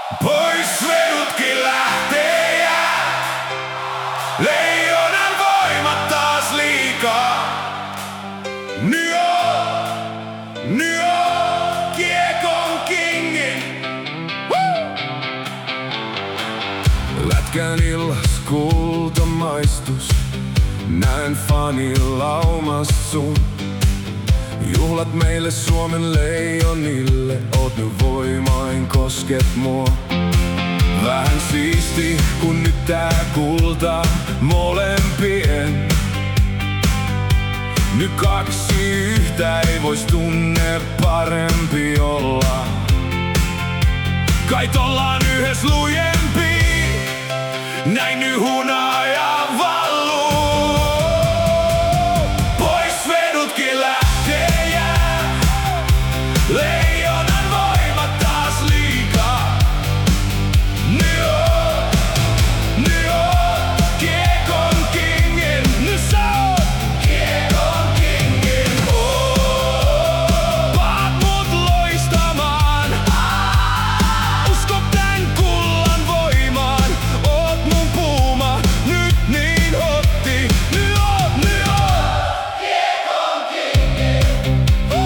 Pois vedutkin lähtee ja leijonan voimat taas liikaa. Nyt on kiekon kingin. Lätkän illas kultamaistus, näen fanilaumas sun. Juhlat meille Suomen leijonille, oot nyt voimain kosket mua. Vähän siisti, kun nyt tää kulta molempien. Nyt kaksi yhtä ei vois tunne parempi olla. Kai ollaan yhdessä lujempi, näin nyt hunaja valluu. Pois vedutkin lähtee jää, leijonan voimat taas liikaa. Nyt on kiekon kingin, nyt sä oot kiekon kingin. Paat mut loistamaan, usko tän kullan voimaan. Oot mun puuma, nyt niin hotti. Nyt oot kiekon kingin.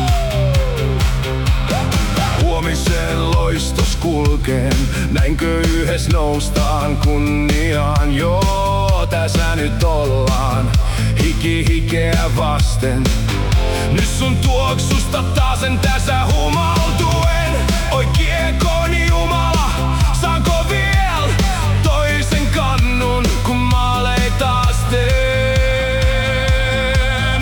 Huomiseen loistos kulkeen, näinkö yhdessä noustaan kunniaan? Joo, tässä nyt ollaan, hiki hikeä vasten. Nyt sun tuoksusta taasen tässä humaltuen. Oi kiekoni jumala, saanko viel toisen kannun, kun maalei taas teen?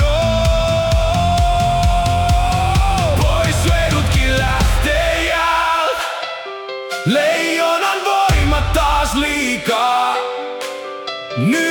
Pois vedutkin lähtee jäältä, leijonan voimat taas liikaa. Nyt